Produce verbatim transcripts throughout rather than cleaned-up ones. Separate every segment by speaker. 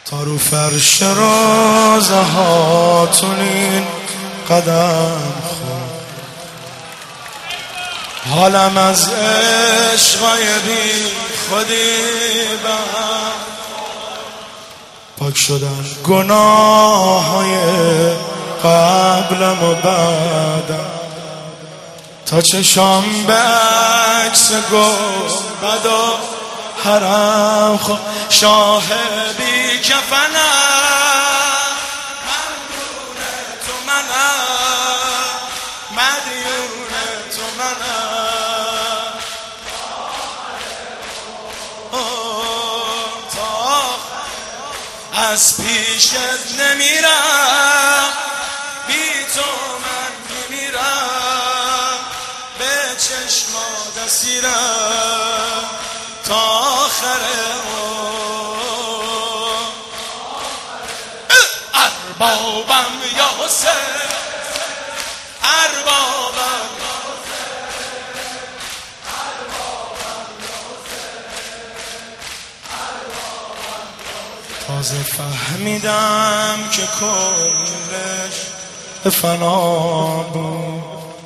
Speaker 1: تا رو فرش روزه هاتون این قدم خود حالم از عشقای بی خودی بهم پاک شدن گناه های قبلم و بعدم تا چشام به عکس گنبد و حرم خود شاه بی کفنم مدیون تو منم مدیون تو منم تا از پیشت نمیرم بی تو من میمیرم به چشمات اسیرم تا آخر اربابم یا حسین اربابم تازه فهمیدم که کلش فنا بود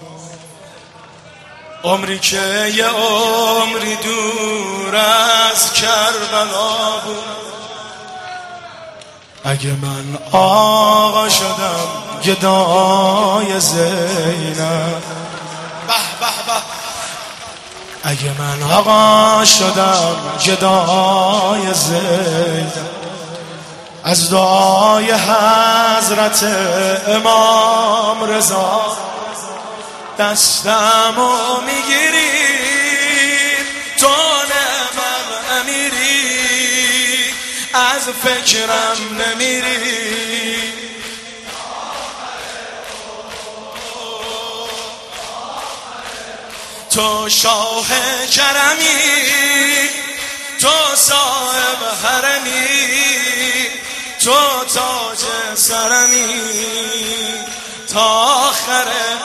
Speaker 1: عمری که یه عمری دور از کربلا بود اگه من آقا شدم گدای زینب به به به اگه من آقا شدم گدای زینب از دعای حضرت امام رضا دستمو میگیری تو من امیری از فکرم نمیری تو شاه کرمی تو صاحب حرمی تو تاج سرمی تا آخر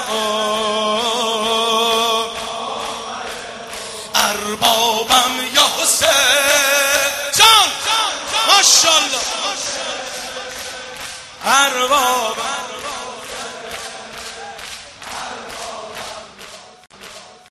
Speaker 1: اربابم یا حسین جان ماشاءالله اربابم